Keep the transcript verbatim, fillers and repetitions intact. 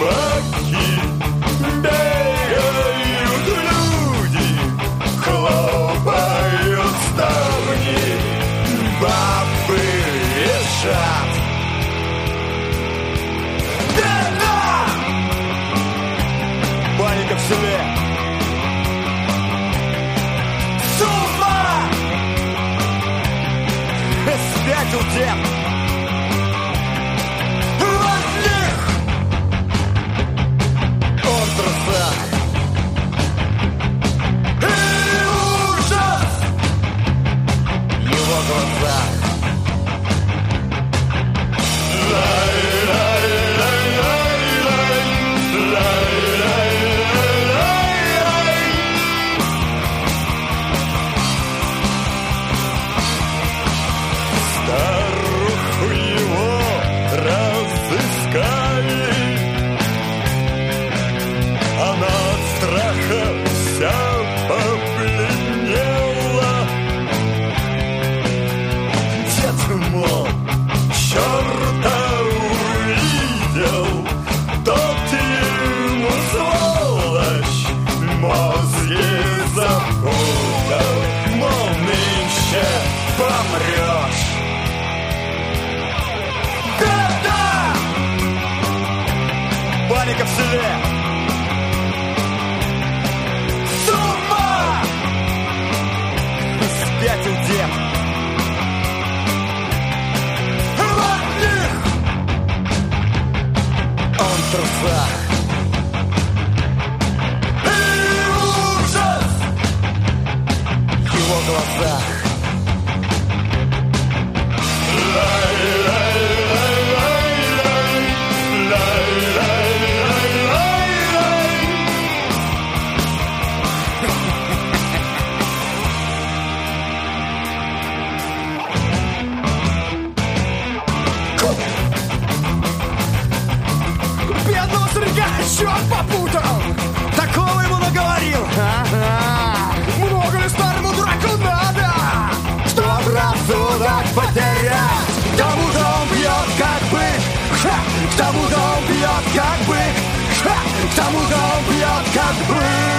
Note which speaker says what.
Speaker 1: собаки, бегают люди, хлопают ставни, бабы решат. Беда! Паника в селе. С ума! Спятил дед. Паника в селе. С ума! Спятил дед. В одних он в трусах. И ужас в его глазах. Черт попутал! Такого ему наговорил! Ага. Много ли старому дураку надо? Что рассудок потерять? К тому-то он бьет как бык! Ха! К тому-то он бьет как бык! Ха! К тому-то он бьет как бык!